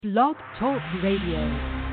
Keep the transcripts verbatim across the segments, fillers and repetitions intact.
Blog Talk Radio.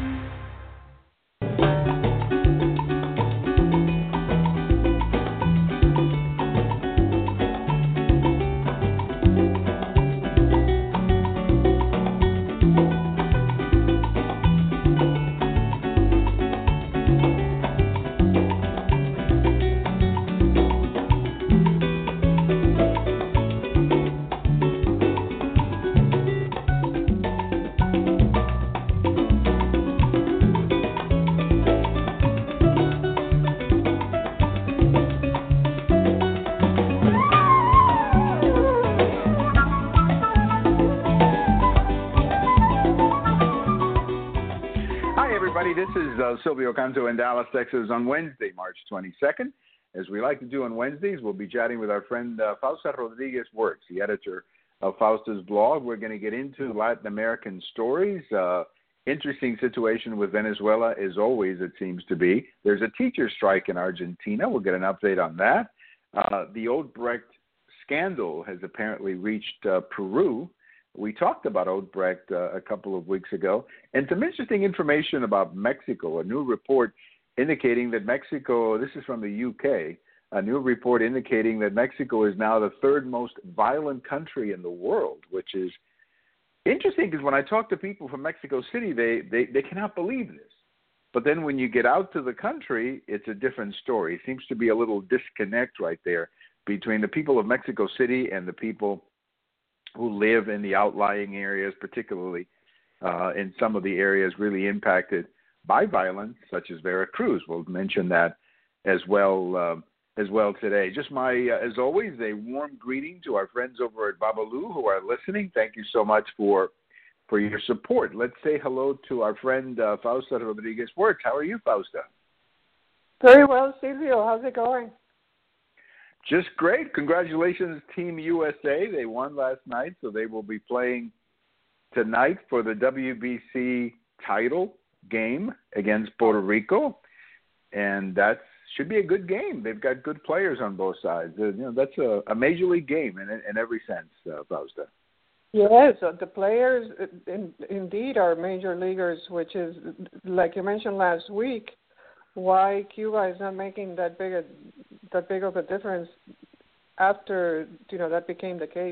This is uh, Silvio Canto in Dallas, Texas on Wednesday, March twenty-second. As we like to do on Wednesdays, we'll be chatting with our friend uh, Fausta Rodriguez Works, the editor of Fausta's blog. We're going to get into Latin American stories. Uh, interesting situation with Venezuela, as always, it seems to be. There's a teacher strike in Argentina. We'll get an update on that. Uh, the Odebrecht scandal has apparently reached uh, Peru. We talked about Odebrecht uh, a couple of weeks ago, and some interesting information about Mexico, a new report indicating that Mexico, this is from the U K, a new report indicating that Mexico is now the third most violent country in the world, which is interesting because when I talk to people from Mexico City, they, they, they cannot believe this. But then when you get out to the country, it's a different story. It seems to be a little disconnect right there between the people of Mexico City and the people who live in the outlying areas, particularly uh, in some of the areas really impacted by violence, such as Veracruz. We'll mention that as well uh, as well today. Just my, uh, as always, a warm greeting to our friends over at Babalu who are listening. Thank you so much for for your support. Let's say hello to our friend uh, Fausta Rodriguez Works. How are you, Fausta? Very well, Silvio. How's it going? Just great. Congratulations, Team U S A. They won last night, so they will be playing tonight for the W B C title game against Puerto Rico, and that should be a good game. They've got good players on both sides. Uh, you know, that's a, a major league game in, in every sense, uh, Fausta. Yes, the players in, indeed are major leaguers, which is, like you mentioned last week, why Cuba is not making that big a that big of a difference after, you know, that became the case.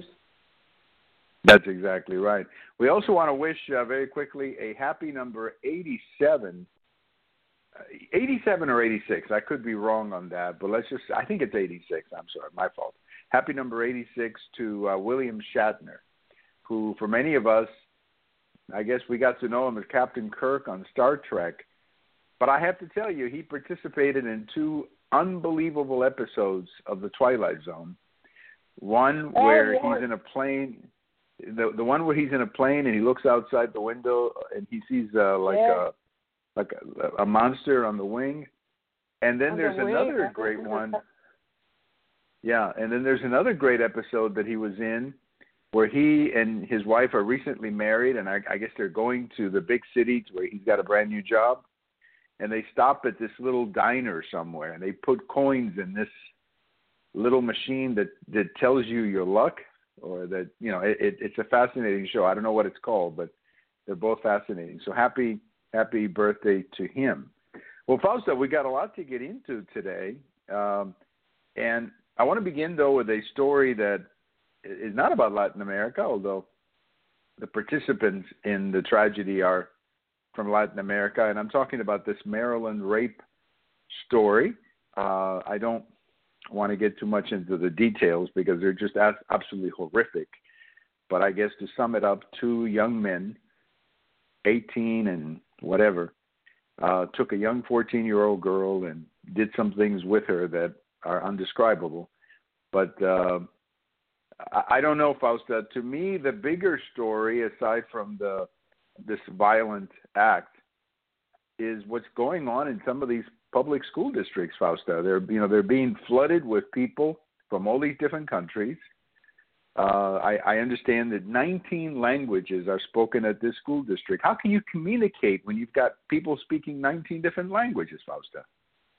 That's exactly right. We also want to wish uh, very quickly a happy number eighty-seven, uh, eighty-seven or eighty-six. I could be wrong on that, but let's just, I think it's eighty-six. I'm sorry, my fault. Happy number eighty-six to uh, William Shatner, who for many of us, I guess we got to know him as Captain Kirk on Star Trek. But I have to tell you, he participated in two unbelievable episodes of The Twilight Zone. One where oh, he's in a plane, the the one where he's in a plane and he looks outside the window and he sees uh, like yeah. a like a, a monster on the wing. And then on there's the another wing. great one. Yeah, and then there's another great episode that he was in where he and his wife are recently married, and I, I guess they're going to the big city to where he's got a brand new job. And they stop at this little diner somewhere, and they put coins in this little machine that, that tells you your luck, or that, you know, it, it, it's a fascinating show. I don't know what it's called, but they're both fascinating. So happy, happy birthday to him. Well, Fausta, we got a lot to get into today. Um, and I want to begin, though, with a story that is not about Latin America, although the participants in the tragedy are from Latin America, and I'm talking about this Maryland rape story. Uh, I don't want to get too much into the details because they're just as, absolutely horrific. But I guess to sum it up, two young men, eighteen and whatever, uh, took a young fourteen-year-old girl and did some things with her that are undescribable. But uh, I, I don't know, Fausta. To me, the bigger story, aside from the this violent act, is what's going on in some of these public school districts, Fausta. They're, you know, they're being flooded with people from all these different countries. Uh, I, I understand that nineteen languages are spoken at this school district. How can you communicate when you've got people speaking nineteen different languages, Fausta?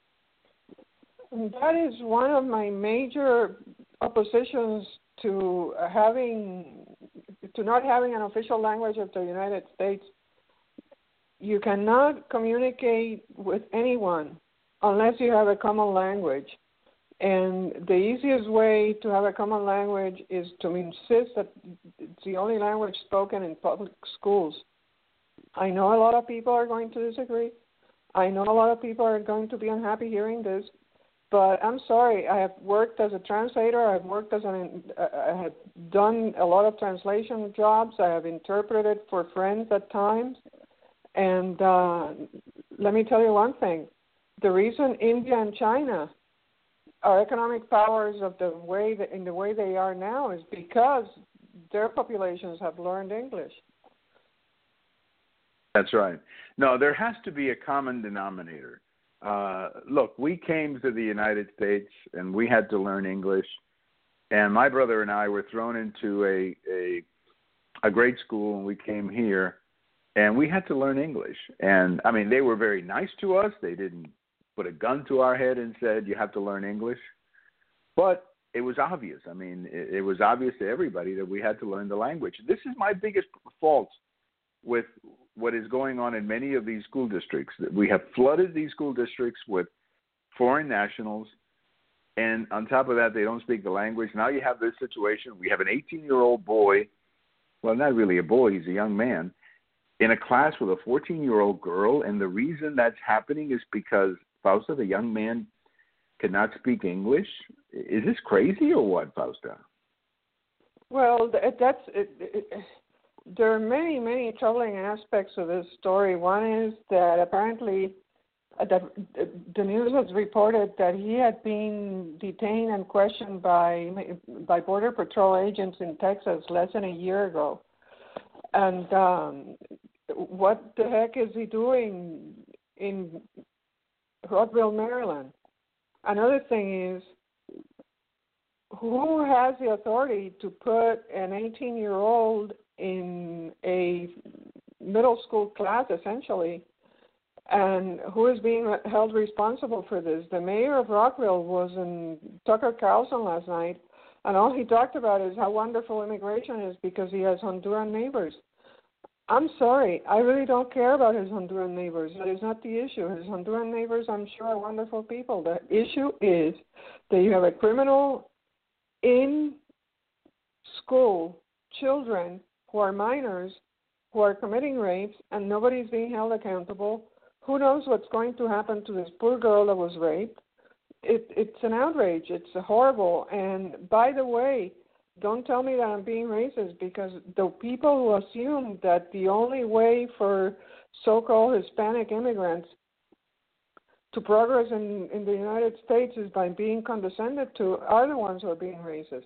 That is one of my major oppositions to having to not having an official language of the United States, you cannot communicate with anyone unless you have a common language. And the easiest way to have a common language is to insist that it's the only language spoken in public schools. I know a lot of people are going to disagree. I know a lot of people are going to be unhappy hearing this, but I'm sorry. I have worked as a translator. I've worked as an. I have done a lot of translation jobs. I have interpreted for friends at times, and uh, let me tell you one thing: the reason India and China are economic powers of the way that, in the way they are now is because their populations have learned English. That's right. No, there has to be a common denominator. Uh, look, we came to the United States and we had to learn English, and my brother and I were thrown into a a, a grade school, and we came here, and we had to learn English. And I mean, they were very nice to us. They didn't put a gun to our head and said, you have to learn English. But it was obvious. I mean, it, it was obvious to everybody that we had to learn the language. This is my biggest fault with what is going on in many of these school districts. We have flooded these school districts with foreign nationals, and on top of that, they don't speak the language. Now you have this situation. We have an eighteen-year-old boy, well, not really a boy, he's a young man, in a class with a fourteen-year-old girl, and the reason that's happening is because Fausta, the young man, cannot speak English. Is this crazy or what, Fausta? Well, that's it, it, there are many, many troubling aspects of this story. One is that apparently uh, that the news has reported that he had been detained and questioned by by Border Patrol agents in Texas less than a year ago. And um, what the heck is he doing in Rockville, Maryland? Another thing is, who has the authority to put an eighteen-year-old in a middle school class, essentially, and who is being held responsible for this? The mayor of Rockville was in Tucker Carlson last night, and all he talked about is how wonderful immigration is because he has Honduran neighbors. I'm sorry, I really don't care about his Honduran neighbors. That is not the issue. His Honduran neighbors, I'm sure, are wonderful people. The issue is that you have a criminal in school, children who are minors, who are committing rapes, and nobody's being held accountable. Who knows what's going to happen to this poor girl that was raped? It, it's an outrage. It's horrible. And by the way, don't tell me that I'm being racist, because the people who assume that the only way for so-called Hispanic immigrants to progress in, in the United States is by being condescended to are the ones who are being racist.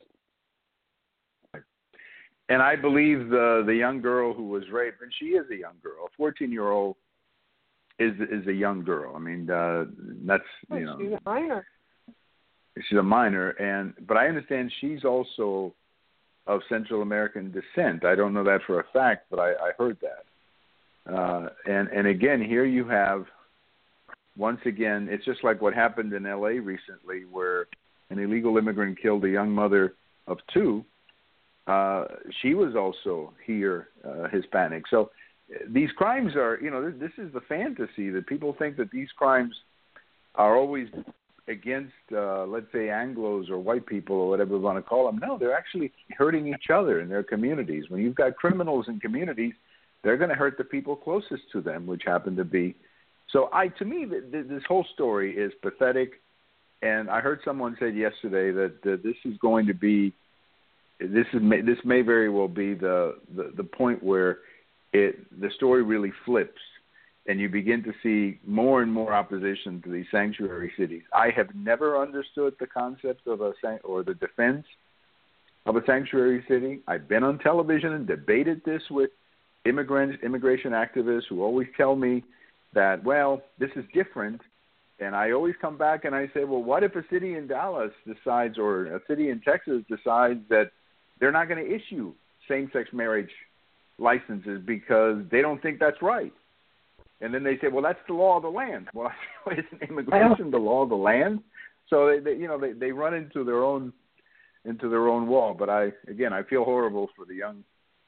And I believe the the young girl who was raped, and she is a young girl, a fourteen-year-old is is a young girl. I mean, uh, that's, you know. She's a minor. She's a minor, and but I understand she's also of Central American descent. I don't know that for a fact, but I, I heard that. Uh, and, and again, here you have, once again, it's just like what happened in L A recently, where an illegal immigrant killed a young mother of two. Uh, she was also here, uh, Hispanic. So these crimes are, you know, this is the fantasy that people think that these crimes are always against, uh, let's say, Anglos or white people or whatever we want to call them. No, they're actually hurting each other in their communities. When you've got criminals in communities, they're going to hurt the people closest to them, which happen to be. So I, to me, th- th- this whole story is pathetic. And I heard someone say yesterday that uh, this is going to be, this is this may very well be the, the, the point where it the story really flips, and you begin to see more and more opposition to these sanctuary cities. I have never understood the concept of a or the defense of a sanctuary city. I've been on television and debated this with immigrant immigration activists who always tell me that, well, this is different. And I always come back and I say, well, what if a city in Dallas decides, or a city in Texas decides that they're not going to issue same-sex marriage licenses because they don't think that's right? And then they say, well, that's the law of the land. Well, isn't immigration the law of the land? So they, they you know, they, they run into their own into their own wall. But I, again, I feel horrible for the young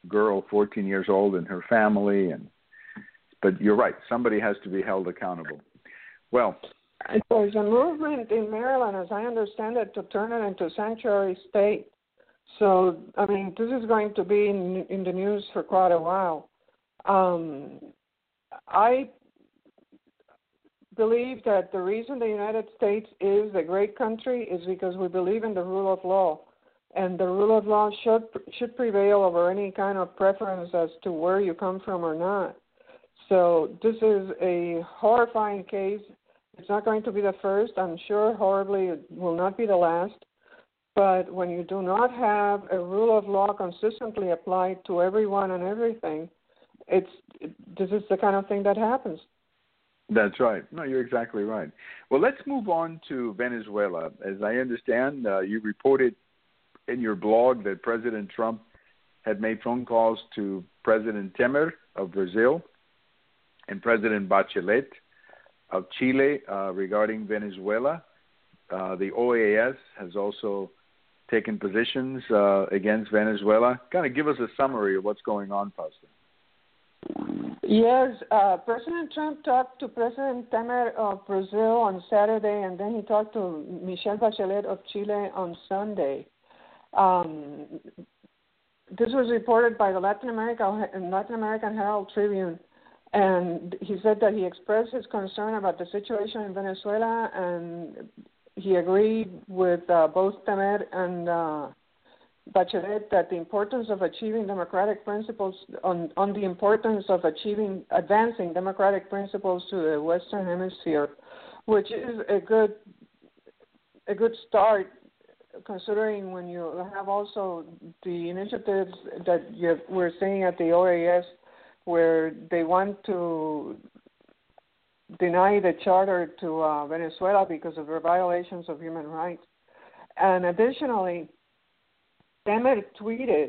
girl, fourteen years old, and her family. And but you're right, somebody has to be held accountable. Well, there's a movement in Maryland, as I understand it, to turn it into sanctuary state. So, I mean, this is going to be in, in the news for quite a while. Um, I believe that the reason the United States is a great country is because we believe in the rule of law, and the rule of law should should prevail over any kind of preference as to where you come from or not. So this is a horrifying case. It's not going to be the first. I'm sure horribly it will not be the last. But when you do not have a rule of law consistently applied to everyone and everything, it's this is the kind of thing that happens. That's right. No, you're exactly right. Well, let's move on to Venezuela. As I understand, uh, you reported in your blog that President Trump had made phone calls to President Temer of Brazil and President Bachelet of Chile uh, regarding Venezuela. Uh, the O A S has also taken positions uh, against Venezuela. Kind of give us a summary of what's going on, Pastor. Yes, uh, President Trump talked to President Temer of Brazil on Saturday, and then he talked to Michelle Bachelet of Chile on Sunday. Um, this was reported by the Latin America Latin American Herald Tribune, and he said that he expressed his concern about the situation in Venezuela, and he agreed with uh, both Temer and uh, Bachelet that the importance of achieving democratic principles, on, on the importance of achieving, advancing democratic principles to the Western Hemisphere, which is a good, a good start, considering when you have also the initiatives that you, we're seeing at the O A S, where they want to deny the charter to uh, Venezuela because of their violations of human rights. And additionally, Temer tweeted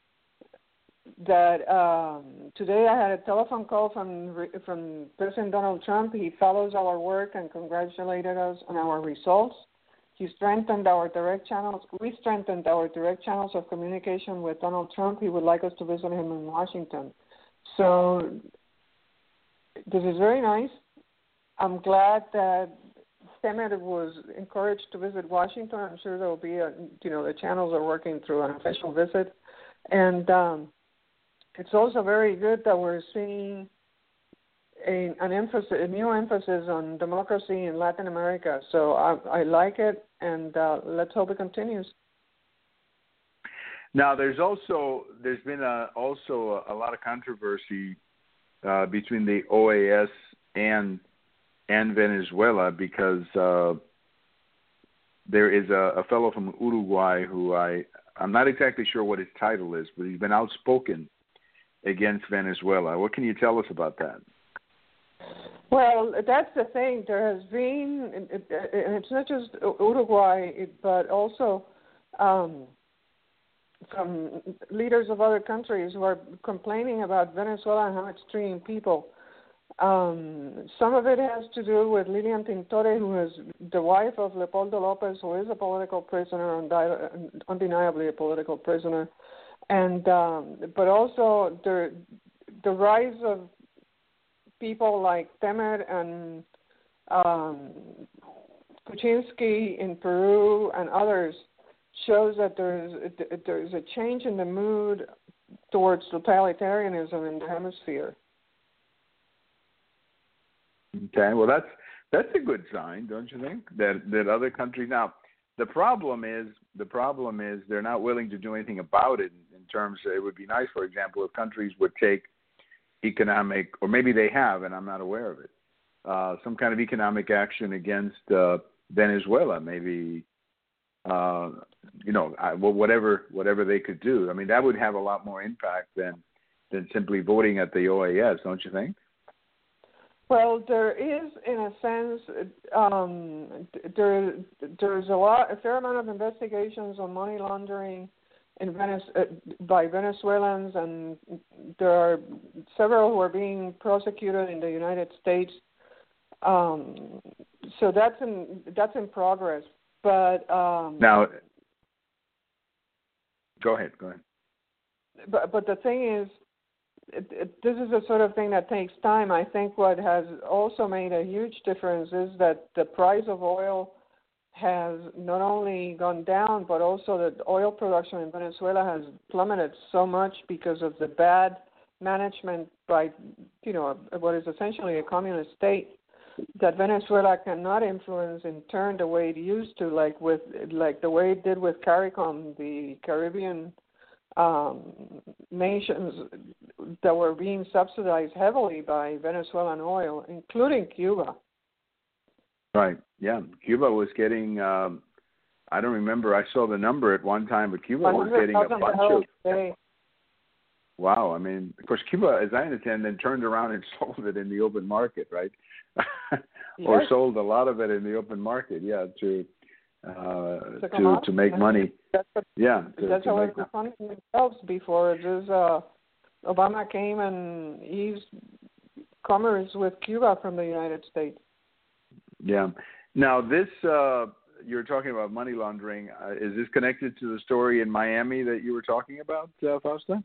that um, today I had a telephone call from from President Donald Trump. He follows our work and congratulated us on our results. He strengthened our direct channels. We strengthened our direct channels of communication with Donald Trump. He would like us to visit him in Washington. So this is very nice. I'm glad that Temer was encouraged to visit Washington. I'm sure there will be, a, you know, the channels are working through an official visit. And um, it's also very good that we're seeing a, an emphasis, a new emphasis on democracy in Latin America. So I, I like it, and uh, let's hope it continues. Now, there's also there's been a, also a, a lot of controversy uh, between the O A S and and Venezuela because uh, there is a, a fellow from Uruguay who I I'm not exactly sure what his title is, but he's been outspoken against Venezuela. What can you tell us about that? Well, that's the thing. There has been, and it's not just Uruguay, but also um, from leaders of other countries who are complaining about Venezuela and how it's treating people. Um, some of it has to do with Lilian Tintore, who is the wife of Leopoldo Lopez, who is a political prisoner, undeniably a political prisoner, and um, but also the the rise of people like Temer and um, Kuczynski in Peru and others shows that there's there's a change in the mood towards totalitarianism in the hemisphere. Okay, well that's that's a good sign, don't you think? That that other countries now. The problem is the problem is they're not willing to do anything about it. In terms, of, it would be nice, for example, if countries would take economic, or maybe they have, and I'm not aware of it, uh, some kind of economic action against uh, Venezuela. Maybe uh, you know, I, well, whatever whatever they could do. I mean, that would have a lot more impact than than simply voting at the O A S, don't you think? Well, there is, in a sense, um, there there's a lot, a fair amount of investigations on money laundering in Venez- uh, by Venezuelans, and there are several who are being prosecuted in the United States. Um, so that's in that's in progress. But um, now, go ahead. Go ahead. but but the thing is, it, it, this is the sort of thing that takes time. I think what has also made a huge difference is that the price of oil has not only gone down, but also that oil production in Venezuela has plummeted so much because of the bad management by, you know, what is essentially a communist state that Venezuela cannot influence in turn the way it used to, like with like the way it did with CARICOM, the Caribbean um, nations that were being subsidized heavily by Venezuelan oil, including Cuba. Right. Yeah. Cuba was getting. Um, I don't remember. I saw the number at one time, but Cuba was getting a bunch of. Day. Wow. I mean, of course, Cuba, as I understand, then turned around and sold it in the open market, right? Or Yes. sold a lot of it in the open market, yeah, to uh, To to to make money. That's what, Yeah, to, that's to how make it was funding themselves before this. Uh, Obama came and eased commerce with Cuba from the United States. Yeah. Now, this uh, you're talking about money laundering. Uh, is this connected to the story in Miami that you were talking about, uh, Fausta?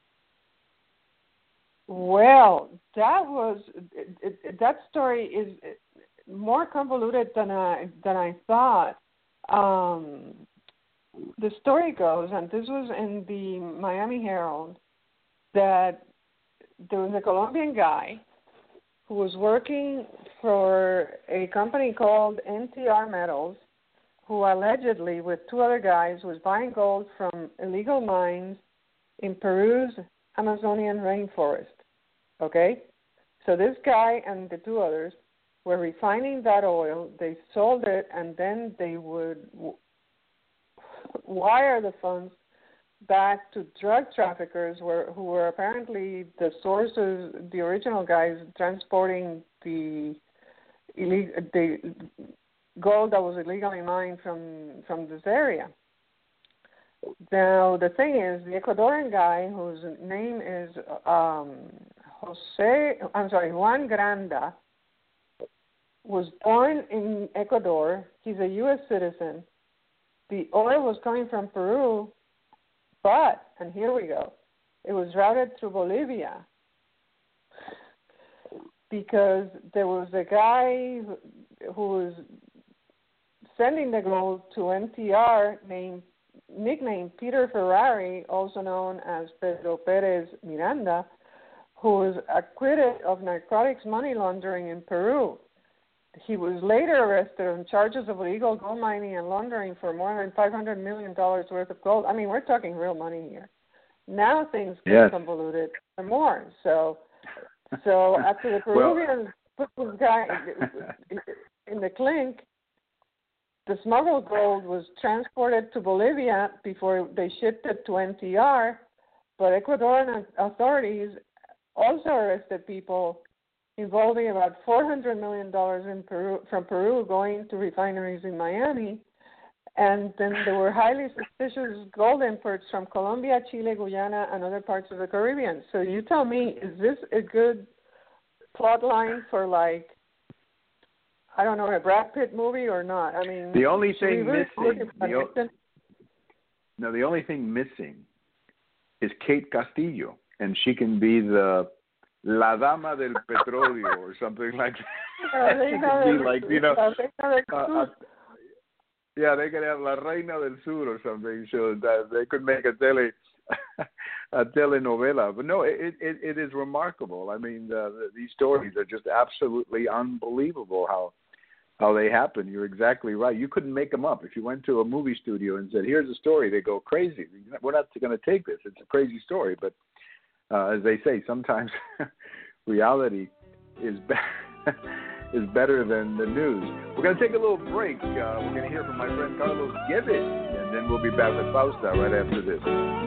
Well, that was it, it, that story is more convoluted than I than I thought. Um, the story goes, and this was in the Miami Herald, that there was a Colombian guy who was working for a company called N T R Metals, who allegedly, with two other guys, was buying gold from illegal mines in Peru's Amazonian rainforest. Okay? So this guy and the two others were refining that oil. They sold it, and then they would w- wire the funds back to drug traffickers were, who were apparently the sources, the original guys transporting the illegal, the gold that was illegally mined from, from this area. Now, the thing is, the Ecuadorian guy, whose name is um, Jose, I'm sorry, Juan Granda, was born in Ecuador. He's a U S citizen. The oil was coming from Peru, but, and here we go, it was routed through Bolivia because there was a guy who, who was sending the gold to N T R named nicknamed Peter Ferrari, also known as Pedro Perez Miranda, who was acquitted of narcotics money laundering in Peru. He was later arrested on charges of illegal gold mining and laundering for more than five hundred million dollars worth of gold. I mean, we're talking real money here. Now things get Yes. convoluted some more. So, so after the Peruvians well, put this guy in the clink, the smuggled gold was transported to Bolivia before they shipped it to N T R, but Ecuadorian authorities also arrested people involving about four hundred million dollars in Peru, from Peru going to refineries in Miami, and then there were highly suspicious gold imports from Colombia, Chile, Guyana, and other parts of the Caribbean. So you tell me, is this a good plot line for, like, I don't know, a Brad Pitt movie or not? I mean, the only thing really missing, the o- no, the only thing missing is Kate Castillo, and she can be the La Dama del Petróleo or something like that. She could be like, you know, uh, uh, yeah, they could have La Reina del Sur or something, so that they could make a tele a telenovela. But no, it it, it is remarkable. I mean, the, the, these stories are just absolutely unbelievable how how they happen. You're exactly right. You couldn't make them up. If you went to a movie studio and said, "Here's a story," they go crazy. We're not going to take this. It's a crazy story. But uh, as they say, sometimes reality is be- is better than the news. We're going to take a little break. Uh, we're going to hear from my friend Carlos Gibbet, and then we'll be back with Fausta right after this.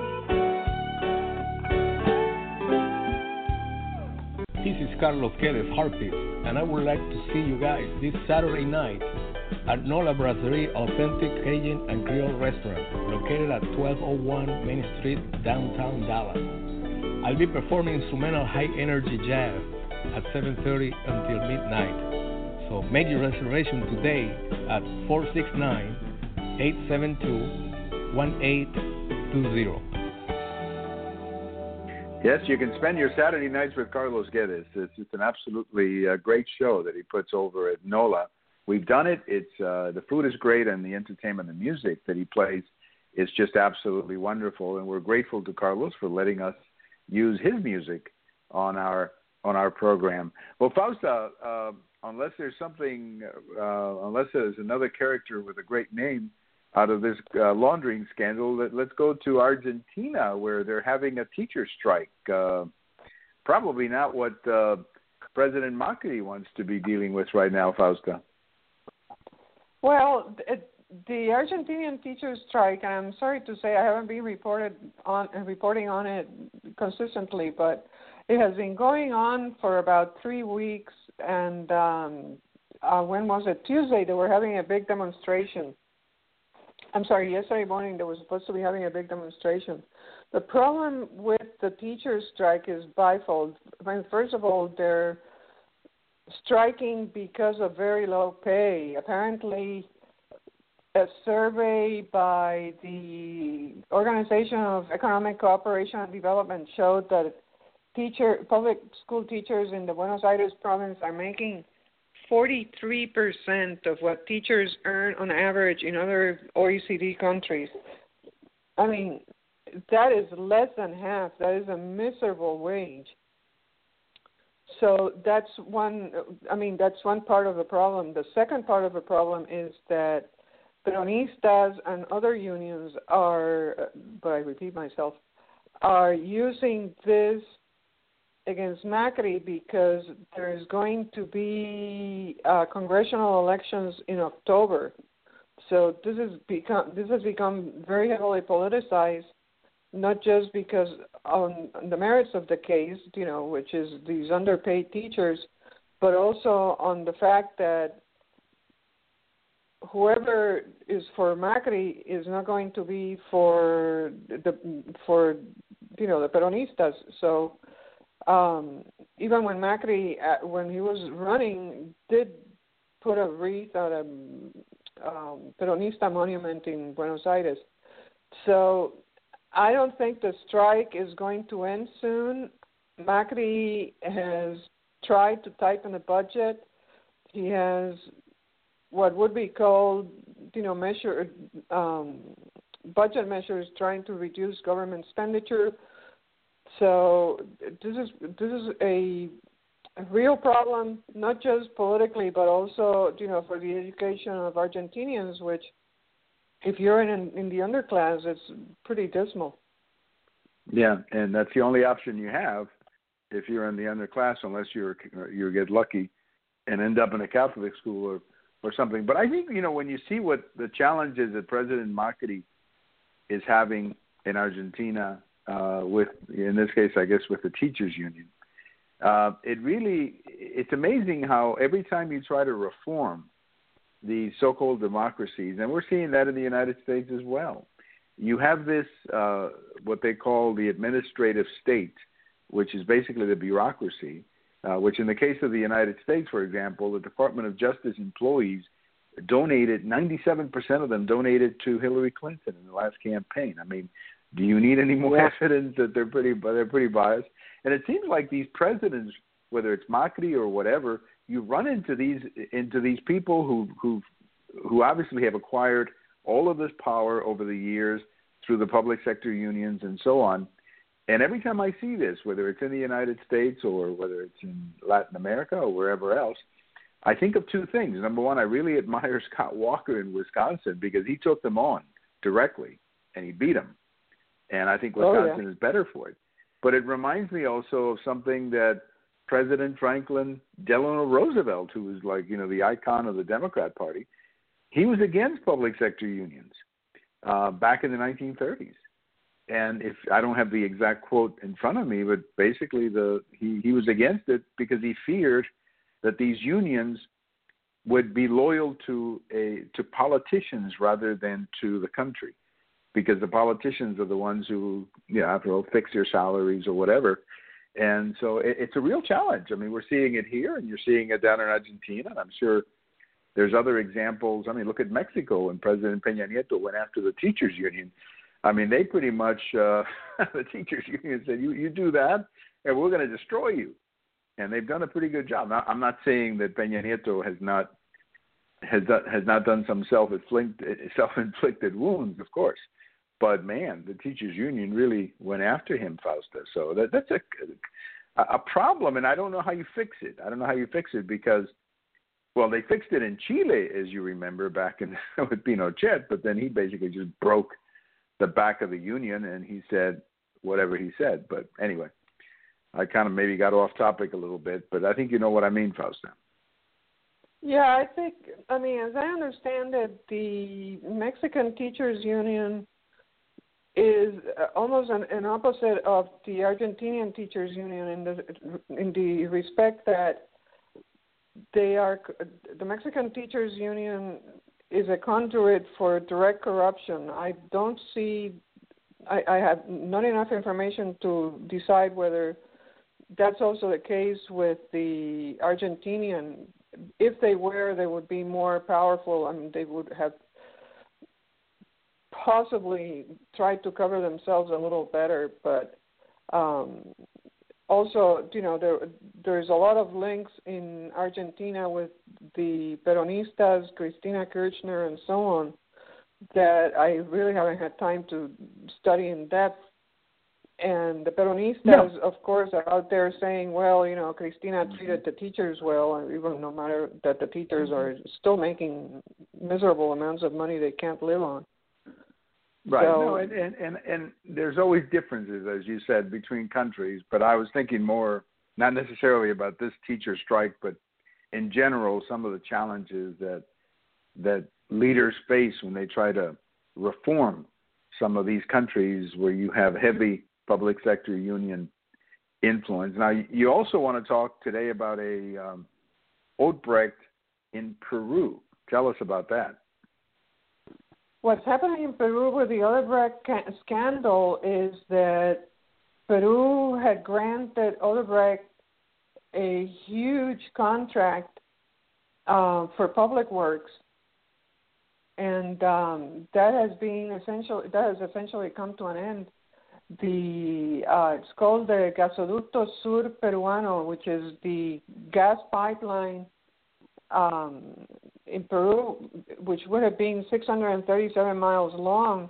This is Carlos Quedes, harpist, and I would like to see you guys this Saturday night at Nola Brasserie Authentic Cajun and Creole Restaurant, located at twelve oh one Main Street, downtown Dallas. I'll be performing instrumental high-energy jazz at seven thirty until midnight. So make your reservation today at four six nine, eight seven two, one eight two zero. Yes, you can spend your Saturday nights with Carlos Guedes. It's, it's an absolutely uh, great show that he puts over at NOLA. We've done it. It's uh, the food is great, and the entertainment and music that he plays is just absolutely wonderful. And we're grateful to Carlos for letting us use his music on our on our program. Well, Fausta, uh, unless there's something, uh, unless there's another character with a great name out of this uh, laundering scandal, let, let's go to Argentina, where they're having a teacher strike. Uh, probably not what uh, President Macri wants to be dealing with right now, Fausta. Well, it, the Argentinian teachers strike, and I'm sorry to say I haven't been reported on reporting on it consistently, but it has been going on for about three weeks. And um, uh, when was it? Tuesday, they were having a big demonstration. I'm sorry, yesterday morning they were supposed to be having a big demonstration. The problem with the teachers strike is bifold. I mean, first of all, they're striking because of very low pay. Apparently, a survey by the Organization of Economic Cooperation and Development showed that teacher, public school teachers in the Buenos Aires province are making forty-three percent of what teachers earn on average in other O E C D countries. I mean, that is less than half. That is a miserable wage. So that's one, I mean, that's one part of the problem. The second part of the problem is that Peronistas and other unions are, but I repeat myself, are using this against Macri because there is going to be uh, congressional elections in October. So this has become this has become very heavily politicized, not just because on the merits of the case, you know, which is these underpaid teachers, but also on the fact that whoever is for Macri is not going to be for the for you know the Peronistas. So um, even when Macri, uh, when he was running, did put a wreath at a um, Peronista monument in Buenos Aires. So I don't think the strike is going to end soon. Macri has tried to tighten the budget. He has what would be called, you know, measure um, budget measures trying to reduce government expenditure. So this is this is a, a real problem, not just politically, but also, you know, for the education of Argentinians, which, if you're in in the underclass, it's pretty dismal. Yeah, and that's the only option you have if you're in the underclass, unless you're you get lucky and end up in a Catholic school or, or something. But I think, you know, when you see what the challenges that President Macri is having in Argentina uh, with, in this case, I guess, with the teachers union, uh, it really, it's amazing how every time you try to reform the so-called democracies, and we're seeing that in the United States as well, you have this, uh, what they call the administrative state, which is basically the bureaucracy, uh, which in the case of the United States, for example, the Department of Justice employees donated, ninety-seven percent of them donated to Hillary Clinton in the last campaign. I mean, do you need any more evidence that they're pretty, they're pretty biased? And it seems like these presidents, whether it's Macri or whatever, you run into these into these people who who who obviously have acquired all of this power over the years through the public sector unions and so on. And every time I see this, whether it's in the United States or whether it's in Latin America or wherever else, I think of two things. Number one, I really admire Scott Walker in Wisconsin because he took them on directly and he beat them. And I think Wisconsin oh, yeah. is better for it. But it reminds me also of something that President Franklin Delano Roosevelt, who was like, you know, the icon of the Democrat Party, he was against public sector unions uh, back in the nineteen thirties. And if I don't have the exact quote in front of me, but basically the he, he was against it because he feared that these unions would be loyal to a to politicians rather than to the country, because the politicians are the ones who, you know, after all, fix their salaries or whatever. And so it, it's a real challenge. I mean, we're seeing it here, and you're seeing it down in Argentina, and I'm sure there's other examples. I mean, look at Mexico when President Peña Nieto went after the teachers union. I mean, they pretty much, uh, the teachers union said, you, you do that, and we're going to destroy you. And they've done a pretty good job. Now, I'm not saying that Peña Nieto has not has done, has not done some self-inflicted, self-inflicted wounds, of course. But, man, the teachers union really went after him, Fausta. So that, that's a, a problem, and I don't know how you fix it. I don't know how you fix it because, well, they fixed it in Chile, as you remember, back in with Pinochet, but then he basically just broke the back of the union, and he said whatever he said. But anyway, I kind of maybe got off topic a little bit, but I think you know what I mean, Fausta. Yeah, I think, I mean, as I understand it, the Mexican Teachers Union is almost an, an opposite of the Argentinian Teachers Union in the in the respect that they are, the Mexican Teachers Union is a conduit for direct corruption. I don't see, I, I have not enough information to decide whether that's also the case with the Argentinian. If they were, they would be more powerful and they would have possibly tried to cover themselves a little better. But um, also, you know, there there's a lot of links in Argentina with the Peronistas, Cristina Kirchner, and so on, that I really haven't had time to study in depth. And the Peronistas, no. of course, are out there saying, well, you know, Cristina treated the teachers well, even no matter that the teachers are still making miserable amounts of money they can't live on. Right. So, no, and, and, and, and there's always differences, as you said, between countries. But I was thinking more, not necessarily about this teacher strike, but in general, some of the challenges that that leaders face when they try to reform some of these countries where you have heavy public sector union influence. Now, you also want to talk today about a um, Odebrecht in Peru. Tell us about that. What's happening in Peru with the Odebrecht scandal is that Peru had granted Odebrecht a huge contract uh, for public works, and um, that has been essentially that has essentially come to an end. The uh, it's called the Gasoducto Sur Peruano, which is the gas pipeline um, in Peru, which would have been six hundred thirty-seven miles long,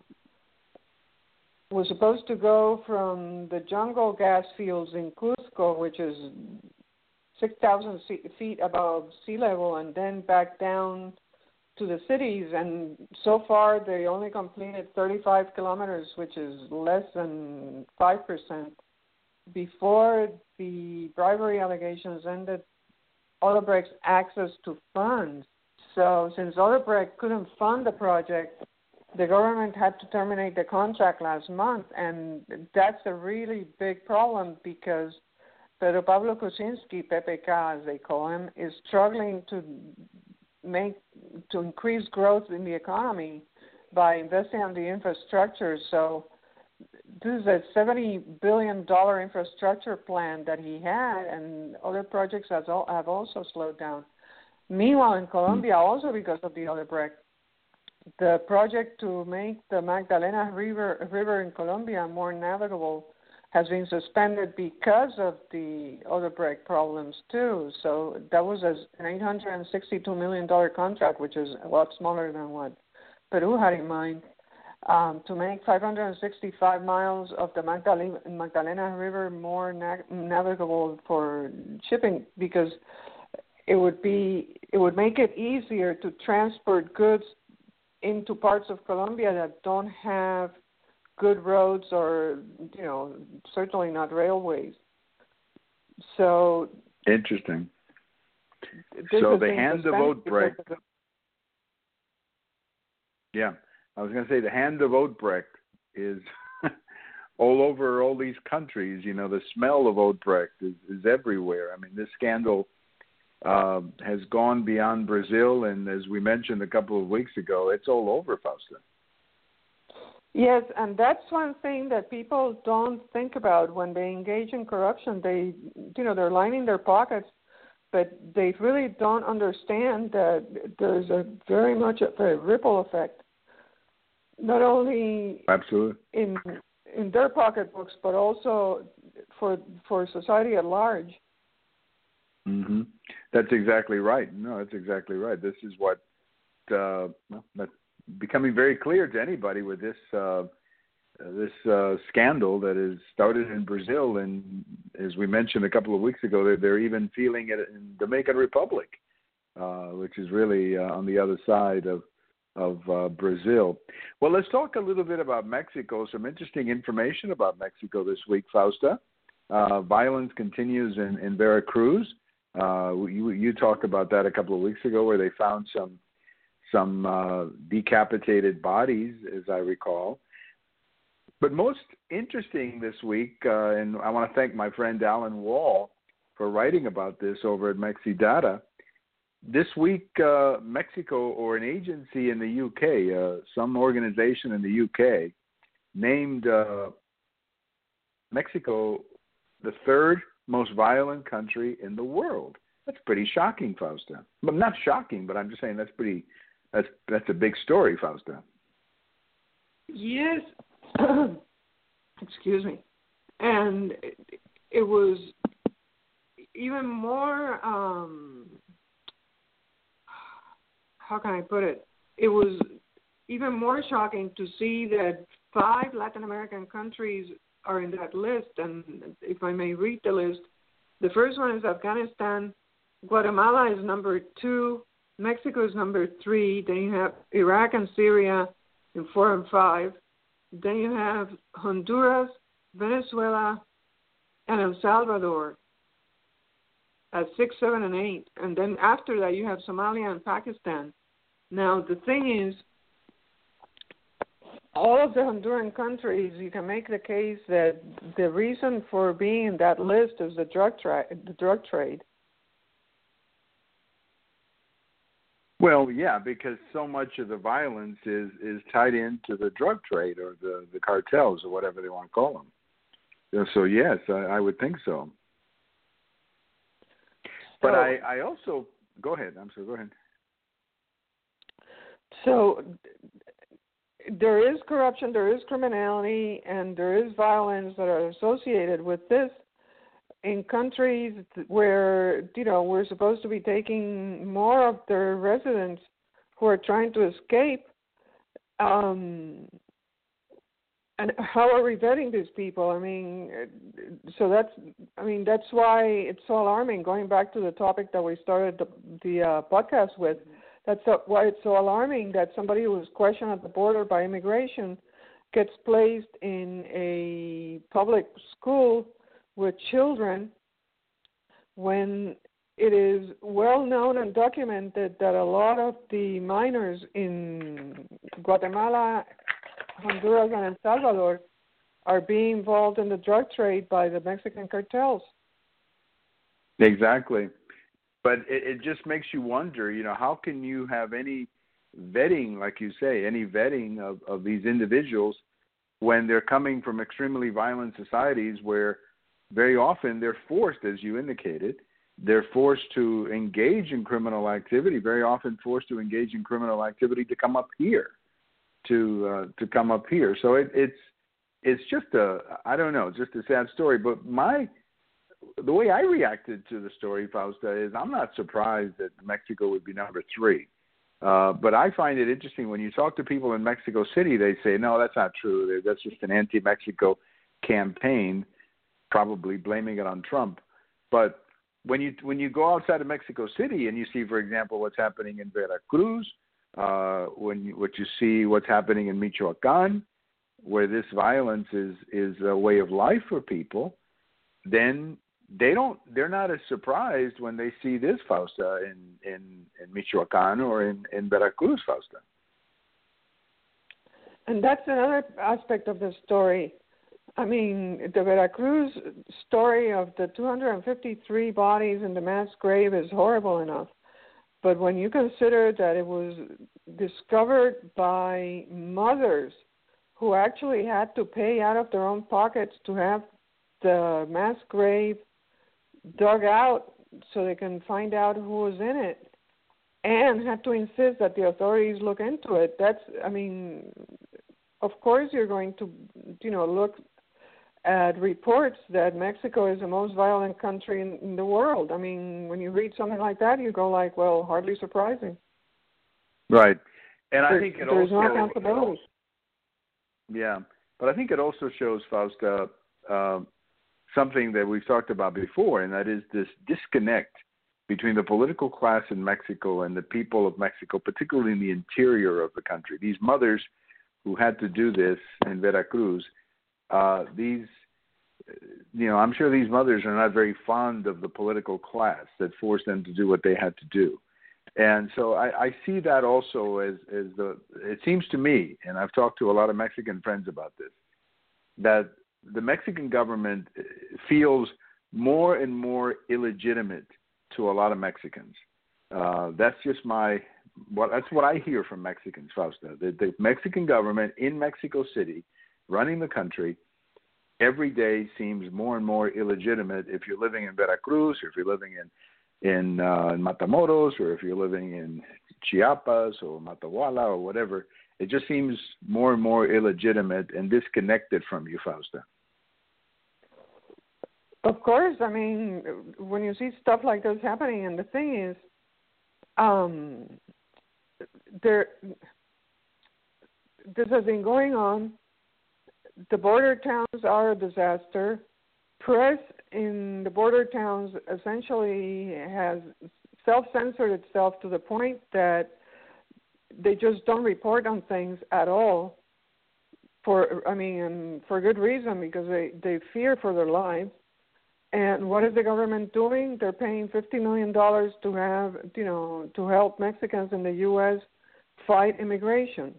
was supposed to go from the jungle gas fields in Cusco, which is six thousand feet above sea level, and then back down to the cities. And so far, they only completed thirty-five kilometers, which is less than five percent. Before the bribery allegations ended Odebrecht's access to funds. So since Odebrecht couldn't fund the project, the government had to terminate the contract last month, and that's a really big problem because Pedro Pablo Kuczynski, P P K as they call him, is struggling to make to increase growth in the economy by investing in the infrastructure. So this is a seventy billion dollars infrastructure plan that he had, and other projects has all, have also slowed down. Meanwhile, in Colombia, also because of the Odebrecht, the project to make the Magdalena River, River in Colombia more navigable has been suspended because of the Odebrecht problems too. So that was an eight hundred sixty-two million dollars contract, which is a lot smaller than what Peru had in mind, um, to make five hundred sixty-five miles of the Magdalena, Magdalena River more na- navigable for shipping, because it would be it would make it easier to transport goods into parts of Colombia that don't have good roads or, you know, certainly not railways. So interesting. So the hand of Odebrecht. Of the... Yeah, I was going to say the hand of Odebrecht is all over all these countries. You know, the smell of Odebrecht is, is everywhere. I mean, this scandal uh, has gone beyond Brazil, and as we mentioned a couple of weeks ago, it's all over, Fausta. Yes, and that's one thing that people don't think about when they engage in corruption. They, you know, they're lining their pockets, but they really don't understand that there's a very much a, a ripple effect. not only Absolutely. in in their pocketbooks, but also for for society at large. Mm-hmm. That's exactly right. No, that's exactly right. This is what uh, well, that's becoming very clear to anybody with this uh, this uh, scandal that has started in Brazil, and as we mentioned a couple of weeks ago, they're, they're even feeling it in Dominican Republic, uh, which is really uh, on the other side of of uh, Brazil. Well, let's talk a little bit about Mexico. Some interesting information about Mexico this week, Fausta. Uh, violence continues in, in Veracruz. Uh, you, you talked about that a couple of weeks ago, where they found some some uh, decapitated bodies, as I recall. But most interesting this week, uh, and I want to thank my friend Alan Wall for writing about this over at Mexidata. This week, uh, Mexico, or an agency in the U K, uh, some organization in the U K, named uh, Mexico the third most violent country in the world. That's pretty shocking, Fausta. Well, not shocking, but I'm just saying that's pretty. That's that's a big story, Fausta. Yes. Excuse me. And it, it was even more. Um, how can I put it? It was even more shocking to see that five Latin American countries are in that list. And if I may read the list, the first one is Afghanistan. Guatemala is number two. Mexico is number three. Then you have Iraq and Syria in four and five. Then you have Honduras, Venezuela, and El Salvador at six, seven, and eight. And then after that, you have Somalia and Pakistan. Now, the thing is, all of the Honduran countries, you can make the case that the reason for being in that list is the drug, tra- the drug trade. Well, yeah, because so much of the violence is, is tied into the drug trade or the, the cartels or whatever they want to call them. Yeah, so, yes, I, I would think so. But so, I, I also – go ahead. I'm sorry. Go ahead. So there is corruption, there is criminality, and there is violence that are associated with this in countries where, you know, we're supposed to be taking more of their residents who are trying to escape. Um, and how are we vetting these people? I mean, so that's, I mean, that's why it's so alarming. Going back to the topic that we started the, the uh, podcast with, that's why it's so alarming that somebody who was questioned at the border by immigration gets placed in a public school with children when it is well known and documented that a lot of the minors in Guatemala, Honduras, and El Salvador are being involved in the drug trade by the Mexican cartels. Exactly. But it, it just makes you wonder, you know, how can you have any vetting, like you say, any vetting of, of these individuals when they're coming from extremely violent societies where very often they're forced, as you indicated, they're forced to engage in criminal activity, very often forced to engage in criminal activity to come up here, to uh, to come up here. So it, it's it's just a, I don't know, just a sad story. But my the way I reacted to the story, Fausta, is I'm not surprised that Mexico would be number three. Uh, but I find it interesting when you talk to people in Mexico City, they say, no, that's not true. That's just an anti-Mexico campaign, probably blaming it on Trump. But when you when you go outside of Mexico City and you see, for example, what's happening in Veracruz, uh, when you, what you see what's happening in Michoacan, where this violence is, is a way of life for people, then they don't they're not as surprised when they see this, Fausta, in, in, in Michoacan or in, in Veracruz, Fausta. And that's another aspect of the story. I mean, the Veracruz story of the two hundred fifty-three bodies in the mass grave is horrible enough. But when you consider that it was discovered by mothers who actually had to pay out of their own pockets to have the mass grave dug out so they can find out who was in it, and had to insist that the authorities look into it, that's, I mean, of course you're going to, you know, look at reports that Mexico is the most violent country in, in the world. I mean, when you read something like that, you go like, well, hardly surprising. Right. And there, I think it there's also... no accountability. Yeah. But I think it also shows, Fausta, uh, something that we've talked about before, and that is this disconnect between the political class in Mexico and the people of Mexico, particularly in the interior of the country. These mothers who had to do this in Veracruz, uh, these, you know, I'm sure these mothers are not very fond of the political class that forced them to do what they had to do. And so I, I see that also as, as the, it seems to me, and I've talked to a lot of Mexican friends about this, that the Mexican government feels more and more illegitimate to a lot of Mexicans. Uh, that's just my, what that's what I hear from Mexicans, Fausta. The, the Mexican government in Mexico City, running the country, every day seems more and more illegitimate if you're living in Veracruz, or if you're living in in, uh, in Matamoros, or if you're living in Chiapas or Matehuala or whatever. It just seems more and more illegitimate and disconnected from you, Fausta. Of course. I mean, when you see stuff like this happening, and the thing is, um, there, this has been going on. The border towns are a disaster. Press in the border towns essentially has self-censored itself to the point that they just don't report on things at all. For I mean, and for good reason, because they, they fear for their lives. And what is the government doing? They're paying fifty million dollars to have, you know, to help Mexicans in the U S fight immigration.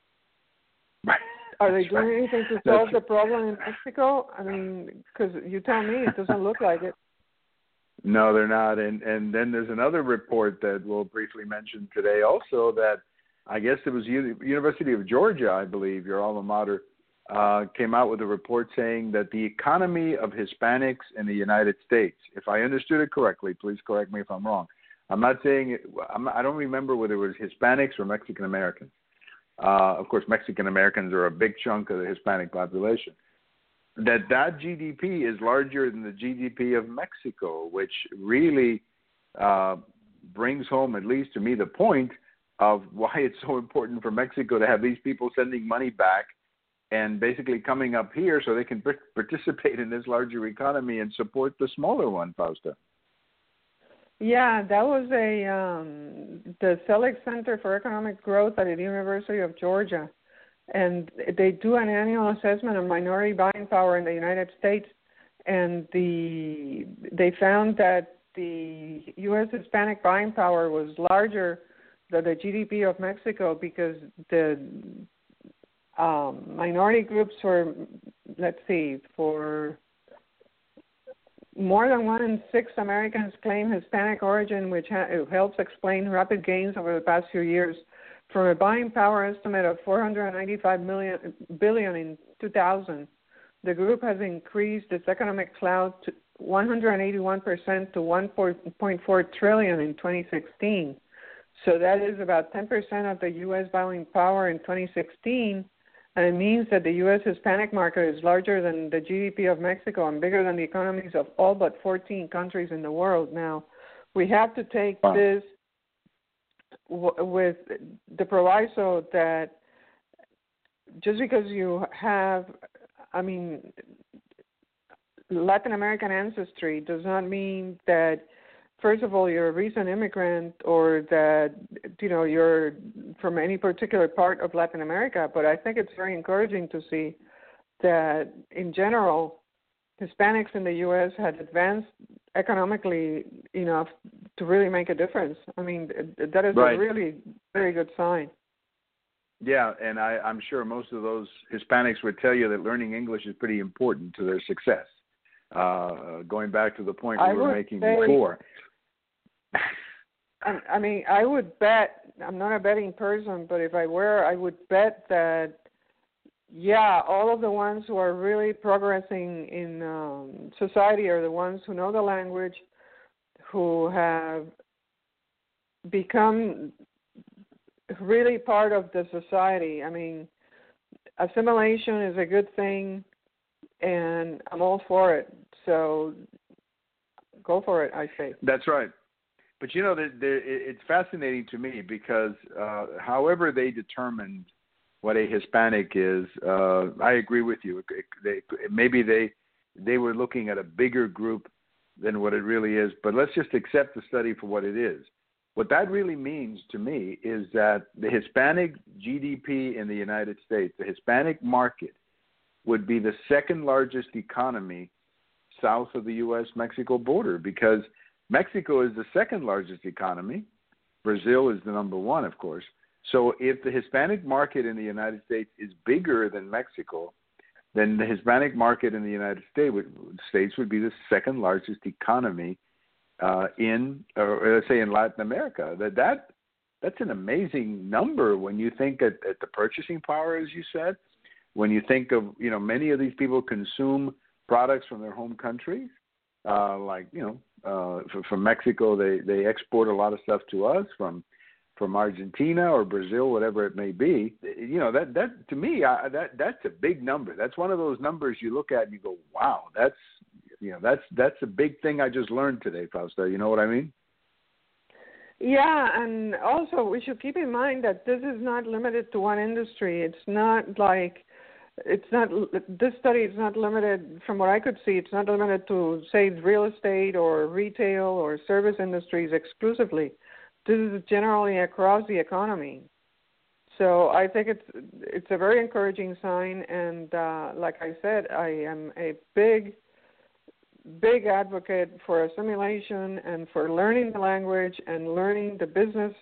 Are they doing anything to solve the problem in Mexico? I mean, because you tell me, it doesn't look like it. No, they're not. And and then there's another report that we'll briefly mention today also, that I guess it was U- University of Georgia, I believe, your alma mater, uh, came out with a report saying that the economy of Hispanics in the United States, if I understood it correctly, please correct me if I'm wrong. I'm not saying it, I'm, I don't remember whether it was Hispanics or Mexican Americans. Uh, of course, Mexican Americans are a big chunk of the Hispanic population. That that G D P is larger than the G D P of Mexico, which really uh, brings home, at least to me, the point of why it's so important for Mexico to have these people sending money back and basically coming up here so they can participate in this larger economy and support the smaller one, Fausta. Yeah, that was a um, the Selig Center for Economic Growth at the University of Georgia, and they do an annual assessment of minority buying power in the United States, and the they found that the U S Hispanic buying power was larger than the G D P of Mexico, because the um, minority groups were, let's see, for more than one in six Americans claim Hispanic origin, which ha- helps explain rapid gains over the past few years. From a buying power estimate of four hundred ninety-five million billion in two thousand, the group has increased its economic clout to one hundred eighty-one percent to one point four trillion in twenty sixteen. So that is about ten percent of the U S buying power in twenty sixteen. And it means that the U S Hispanic market is larger than the G D P of Mexico and bigger than the economies of all but fourteen countries in the world. Now, we have to take wow. this w- with the proviso that just because you have, I mean, Latin American ancestry does not mean that, first of all, you're a recent immigrant, or that, you know, you're from any particular part of Latin America. But I think it's very encouraging to see that, in general, Hispanics in the U S had advanced economically enough to really make a difference. I mean, that is right. a really very good sign. Yeah, and I, I'm sure most of those Hispanics would tell you that learning English is pretty important to their success. Uh, going back to the point we I were making say, before. I mean, I would bet, I'm not a betting person, but if I were, I would bet that, yeah, all of the ones who are really progressing in um, society are the ones who know the language, who have become really part of the society. I mean, assimilation is a good thing, and I'm all for it. So go for it, I say. That's right. But, you know, the, the, it's fascinating to me because uh, however they determined what a Hispanic is, uh, I agree with you. They, maybe they they were looking at a bigger group than what it really is, but let's just accept the study for what it is. What that really means to me is that the Hispanic G D P in the United States, the Hispanic market, would be the second largest economy south of the U S Mexico border, because Mexico is the second largest economy. Brazil is the number one, of course. So if the Hispanic market in the United States is bigger than Mexico, then the Hispanic market in the United States would be the second largest economy uh, in, or let's say in Latin America. That that that's an amazing number when you think at, at the purchasing power, as you said. When you think of, you know, many of these people consume products from their home countries, uh, like, you know, uh, from Mexico, they, they export a lot of stuff to us from from Argentina or Brazil, whatever it may be. You know, that, that to me, I, that that's a big number. That's one of those numbers you look at and you go, wow, that's, you know, that's that's a big thing I just learned today, Fausta. You know what I mean? Yeah, and also we should keep in mind that this is not limited to one industry. It's not like, it's not, this study is not limited, from what I could see, it's not limited to, say, real estate or retail or service industries exclusively. This is generally across the economy. So I think it's it's a very encouraging sign, and uh, like I said, I am a big, big advocate for assimilation and for learning the language and learning the business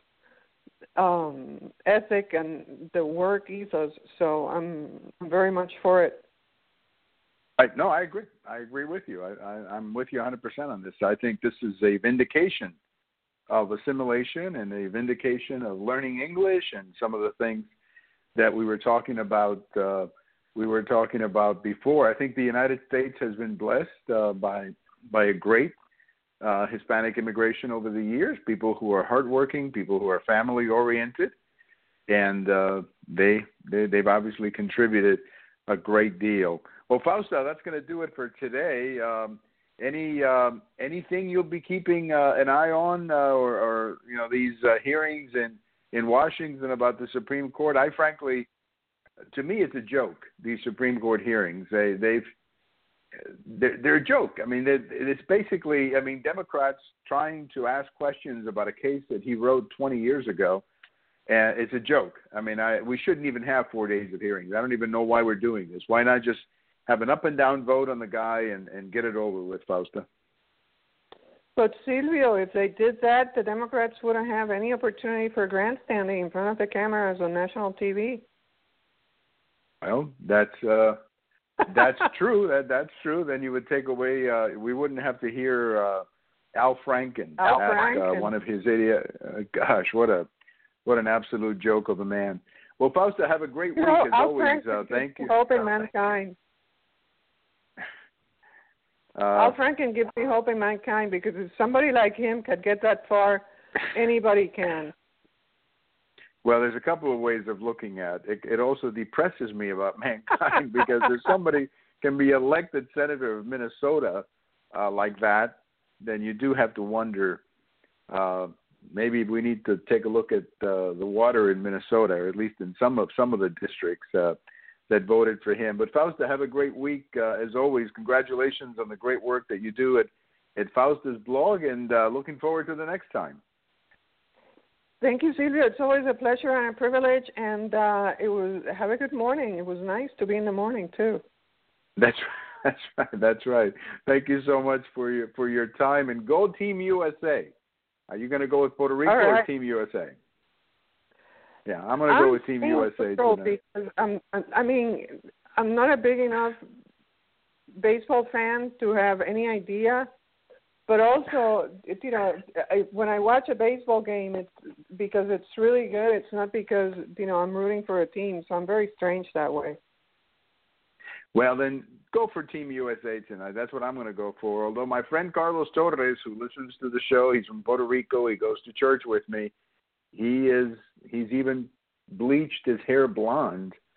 um, ethic and the work ethos. So I'm, I'm very much for it. I, no, I agree. I agree with you. I, I, I'm with you one hundred percent on this. I think this is a vindication of assimilation and a vindication of learning English and some of the things that we were talking about. Uh, we were talking about before. I think the United States has been blessed uh, by by a great uh, Hispanic immigration over the years. People who are hardworking, people who are family oriented, and uh, they, they they've obviously contributed a great deal. Well, Fausta, that's going to do it for today. Um, Any um, anything you'll be keeping uh, an eye on, uh, or, or you know, these uh, hearings in, in Washington about the Supreme Court? I frankly, to me, it's a joke. These Supreme Court hearings, they they've they're, they're a joke. I mean, it's basically, I mean, Democrats trying to ask questions about a case that he wrote twenty years ago, and it's a joke. I mean, I we shouldn't even have four days of hearings. I don't even know why we're doing this. Why not just have an up and down vote on the guy and, and get it over with, Fausta? But Silvio, if they did that, the Democrats wouldn't have any opportunity for grandstanding in front of the cameras on national T V. Well, that's uh, that's true. That that's true. Then you would take away. Uh, we wouldn't have to hear uh, Al Franken Al ask Franken. Uh, one of his idiot. Uh, gosh, what a what an absolute joke of a man. Well, Fausta, have a great you week know, as Al always. Franken Uh, thank you. Hope in mankind. Uh, Al Franken gives me hope in mankind, because if somebody like him could get that far, anybody can. Well, there's a couple of ways of looking at it. It also depresses me about mankind, because if somebody can be elected senator of Minnesota uh, like that, then you do have to wonder, uh, maybe we need to take a look at uh, the water in Minnesota, or at least in some of some of the districts uh, that voted for him. But Fausta, have a great week. Uh, as always, congratulations on the great work that you do at, at Fausta's blog, and uh, looking forward to the next time. Thank you, Silvio. It's always a pleasure and a privilege, and uh, it was have a good morning. It was nice to be in the morning too. That's right. That's right. That's right. Thank you so much for your for your time, and go Team U S A. Are you going to go with Puerto Rico right. or Team U S A? Yeah, I'm going to go with Team U S A tonight. Because I'm, I mean, I'm not a big enough baseball fan to have any idea. But also, it, you know, I, when I watch a baseball game, it's because it's really good. It's not because, you know, I'm rooting for a team. So I'm very strange that way. Well, then go for Team U S A tonight. That's what I'm going to go for. Although my friend Carlos Torres, who listens to the show, he's from Puerto Rico. He goes to church with me. He is. He's even bleached his hair blonde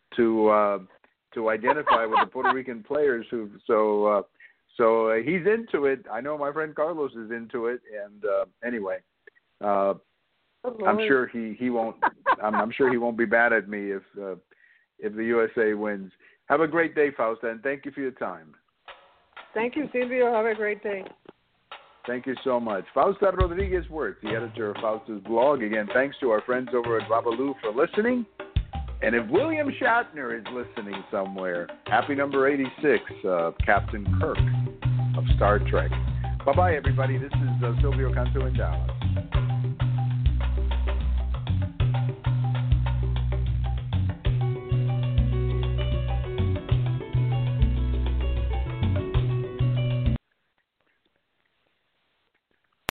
to uh, to identify with the Puerto Rican players who. So uh, so uh, he's into it. I know my friend Carlos is into it. And uh, anyway, uh, Oh, I'm sure he, he won't. I'm, I'm sure he won't be mad at me if uh, if the U S A wins. Have a great day, Fausta, and thank you for your time. Thank you, Silvio. Have a great day. Thank you so much. Fausta Rodriguez Wirtz, the editor of Fausta's blog. Again, thanks to our friends over at Babalu for listening. And if William Shatner is listening somewhere, happy number eighty-six, uh, Captain Kirk of Star Trek. Bye-bye, everybody. This is uh, Silvio Canto in Dallas.